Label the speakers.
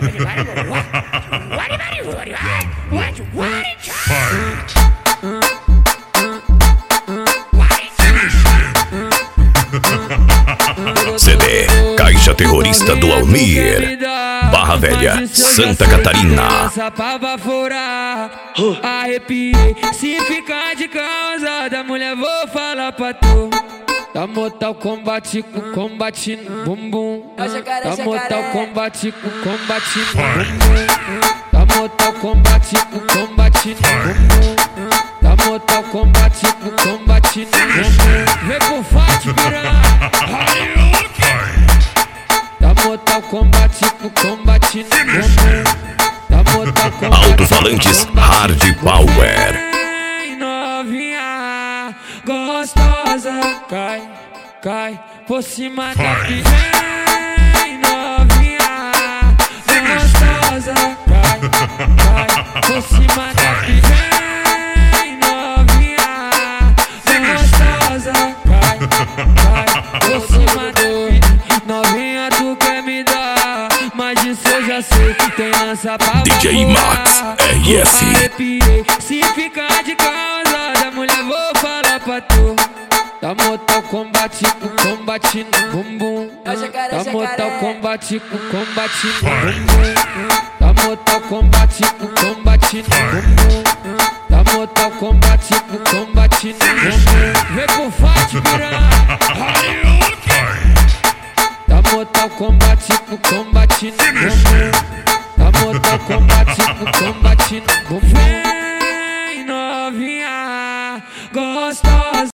Speaker 1: CD Caixa Terrorista do Almir, Barra Velha, Santa Catarina.
Speaker 2: Arrepiei, se ficar de causa da mulher vou falar pra tu. Da Mortal Kombat com combate no bumbum. Da Mortal Kombat com combate no bumbum. Da Mortal Kombat com combate no bumbum. Da Mortal Kombat com combate no bumbum. Vem com fight, piranha. Da Mortal Kombat com combate no bumbum. Da Mortal Kombat.
Speaker 1: Alto-falantes Hard Power.
Speaker 2: Novinha gostosa, cai, cai por cima da piranha. Novinha gostosa, cai, cai por cima da piranha. Novinha gostosa, cai, cai por cima da piranha. Novinha, tu quer me dar, mas disso eu já sei que tem lança pra
Speaker 1: DJ Max RS.
Speaker 2: Arrepiei, se ficar de causa da mulher vou falar pra tu. Da Mortal Kombat com combate no bumbum. Da Mortal Kombat com combate no bumbum. Da Mortal Kombat com combate no bumbum. Da Mortal Kombat com combate no bumbum. Vem com